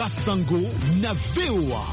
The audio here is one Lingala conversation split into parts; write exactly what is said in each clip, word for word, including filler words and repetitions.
Basango na V O A.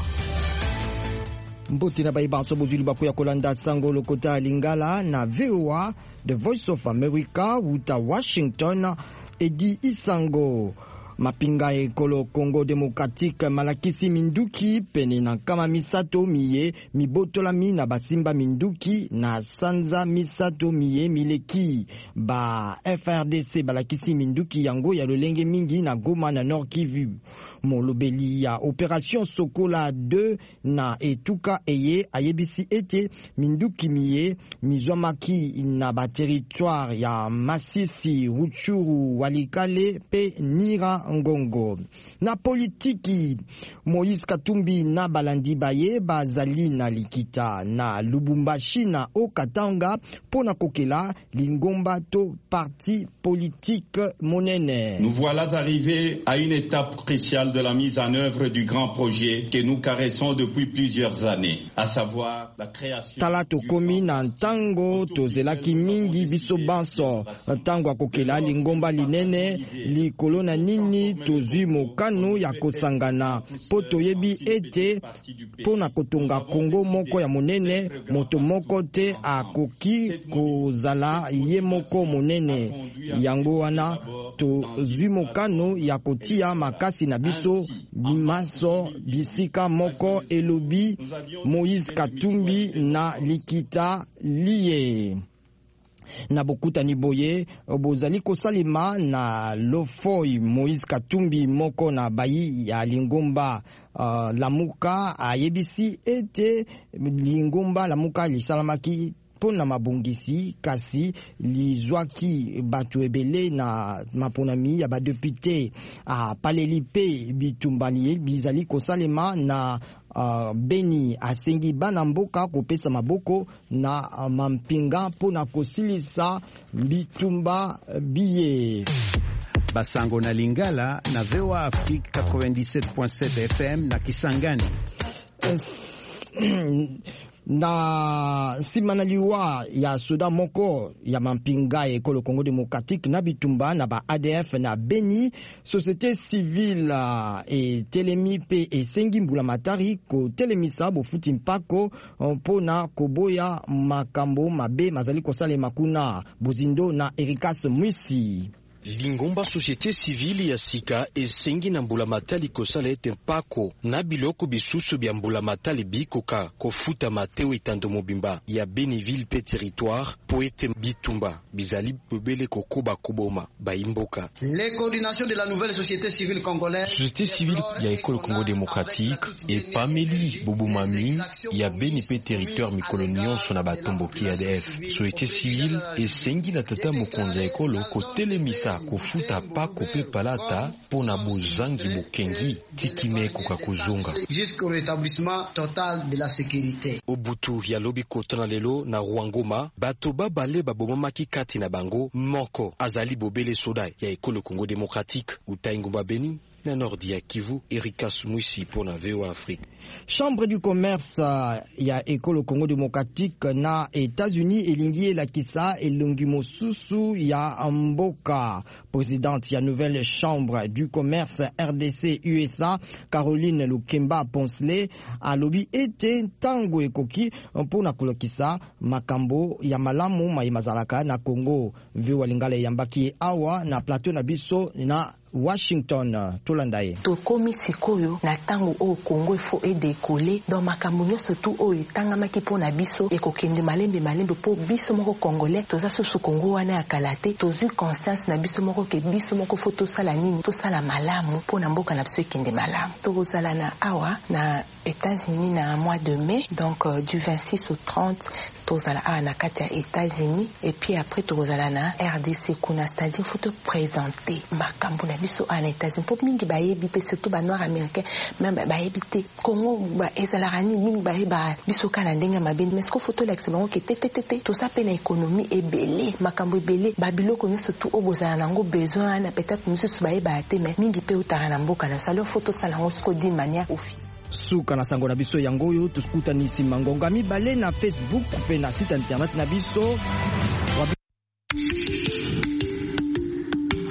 Mbote na baibanso bozuli bakuya kolanda sango lokota lingala na V O A, The Voice of America, wuta Washington, Edi Isango. Mapinga ekolo Congo Democratique malakisi minduki pene na kama misato miye mibotola mi na basimba minduki na sanza misato miye mileki ba F R D C balakisi minduki yango ya lolenge mingi na Goma na Nord Kivu. Molobeli ya Opération Sokola deux na etuka eye ayebisi ete minduki miye mizwamaki na ba territoire ya Masisi, Rutshuru, Walikale pe Nira Ngongo. Na politiki, Moïse Katumbi na Balandi Baye bazali na Likita na Lubumbashi na Okatanga pona kokela lingomba to parti politique monene. Nous voilà arrivés à une étape cruciale de la mise en œuvre du grand projet que nous caressons depuis plusieurs années, à savoir la création. Talato komi na ntango tozelaki mingi biso banso ntango akokela lingomba linene likolo na nini tozwi mokano ya kosangana po toyebi ete pona kotonga Kongo moko ya monene moto moko te akoki kozala ye moko monene yango wana tozwi mokano ya kotia makasi na biso maso bisika moko elobi Moïse Katumbi na Likita liye. Na bokuta ni boye bozali kosalema na lofoi Moïse Katumbi moko na bayi ya lingomba uh, lamuka ayebisi ete lingomba lamuka lisalamaki pona mabongisi kasi lizwaki batu ebele na maponami ya badepute a palelipe bitumbali bizali kosalema na Uh, Beni asengi bana mboka kopesa maboko na uh, mampinga pona kosilisa bitumba biye. Basango na Lingala na V O A Afrique quatre-vingt-dix-sept point sept F M na Kisangani. Na simanaliwa ya soda moko ya mampinga ekolo Congo Democratique na bitumba na ba A D F na Beni, société civile e telemi pe esengi mbula matari ko telemisa bofuti mpako mpona koboya makambo mabe mazali kosale makuna Bozindo na Erikas Mwisi. Lingomba société civile ya sika esengi na mbula matali kosala ete mpako na biloko bisusu bya mbula matali bikoka kofuta mateo etando mobimba ya Beniville pe territoire po ete bitumba bizali bebele kokoba koboma baimboka. Les coordinations de la nouvelle société civile congolaise société civile ya ekolo Congo Démocratique et pameli bobumami ya Beni pe territoire mikolo nyonso na batomboki ya A D F. Société civile esengi na tata mokonzi ya ekolo kotelemisa kofuta pako pe palata pona bozangi bokengi tikime koka kozonga jusqu'au rétablissement total de la sécurité. Obutu ya lobi kotana lelo na Rwangoma bato babale babomamaki kati na bango moko azali bobele soda ya ekolo Congo Démocratique utaingomba Beni na Nord ya Kivu. Erikas Mwisi pona V O A Afrique. Chambre du commerce ya ekolo Congo Démocratique na États-Unis elingi la kisa elongi mosusu ya mboka. Présidente ya nouvelle chambre du commerce R D C U S A Caroline Lukemba Ponsley alobi ete tango ekoki mpona kolokisa makambo ya malamu maimazalaka na Congo. Viwa lingala yambaki awa na plateau na biso na Washington. Tolandaye tokomi sikoyo na tango o Congo fo e décoller dans makambo nyonso tu o etangamaki mpona biso ekokende malembe malembe po biso moko congolais toza susu Congo wana ya kalate tozwi conscience na biso moko ke biso moko fo tosala nini tosala malamu mpona mboka na biso ekende malamu. Tokozala na awa na États-Unis na mois de mai, donc euh, du vingt-six au trente tozala awa na kati ya États-Unis et puis après tokozala na R D C kuna, c'est-à-dire faut te présenter makambo na biso en États-Unis po mingi bayebi te, surtout ba noir américain même bayebi te Congo ba ezalaka nini mingi bayeba biso kana ndenge mabe mais ko photo la bango ke te te te to ça pe na économie ebele makambo ebele babiloko nyonso tu obozala nango besoin na peut-être misusu bayeba te mais mingi pe utara na mboka na salo photo sala ngo sko d'une manière officielle. Suka na sango na biso yango yo tuskutani simangonga mibale na Facebook pe na site internet na biso